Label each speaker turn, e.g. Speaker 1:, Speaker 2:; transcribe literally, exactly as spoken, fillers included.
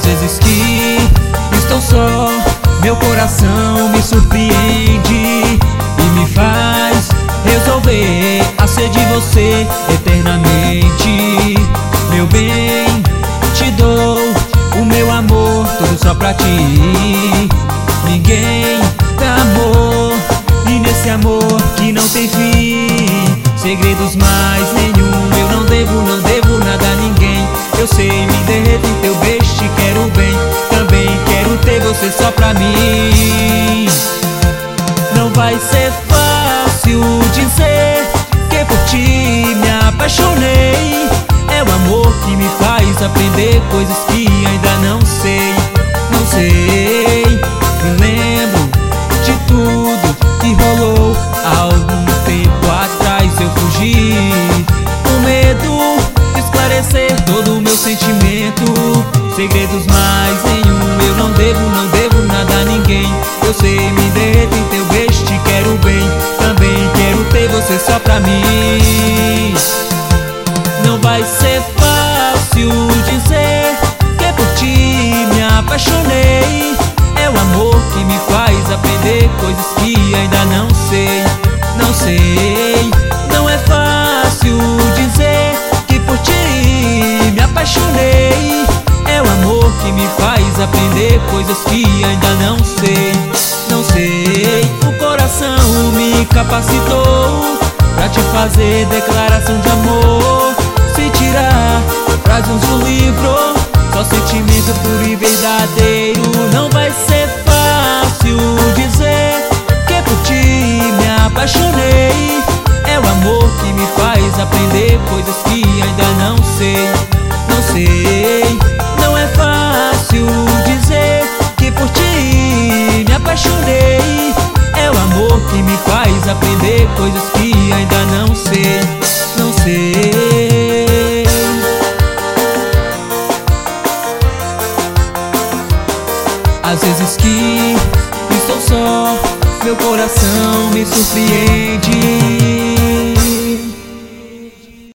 Speaker 1: Às vezes que estou só, meu coração me surpreende e me faz resolver a ser de você eternamente. Meu bem, te dou o meu amor, tudo só pra ti. Ninguém dá amor, e nesse amor que não tem fim, segredos mais nenhum. Eu não devo, não devo nada a ninguém. Eu sei, me derreto em teu beijo, te quero bem. Também quero ter você só pra mim. Não vai ser fácil dizer que por ti me apaixonei. É o amor que me faz aprender coisas que ainda não sei. Não sei, me lembro de tudo que rolou há algum tempo atrás. Eu fugi com medo de esclarecer todo o meu sentimento. Segredos mais nenhum. Eu não devo, não devo nada a ninguém. Eu sei, me derreto em teu beijo, te quero bem. Também quero ter você só pra mim. Não vai ser fácil dizer que por ti me apaixonei. É o amor que me faz aprender coisas que ainda não sei. Não sei, não é fácil dizer que por ti me apaixonei. É o amor que me faz aprender coisas que ainda não sei. Não sei, o coração me capacitou pra te fazer declaração de amor. Se tirar frases do livro, só sentimento puro e verdadeiro. Não vai ser fácil dizer que por ti me apaixonei. É o amor que me faz aprender coisas que ainda não sei. Não sei, não é fácil dizer que por ti me apaixonei. É o amor que me faz aprender coisas que ainda não sei. Não sei. Às vezes que estou só, meu coração me surpreende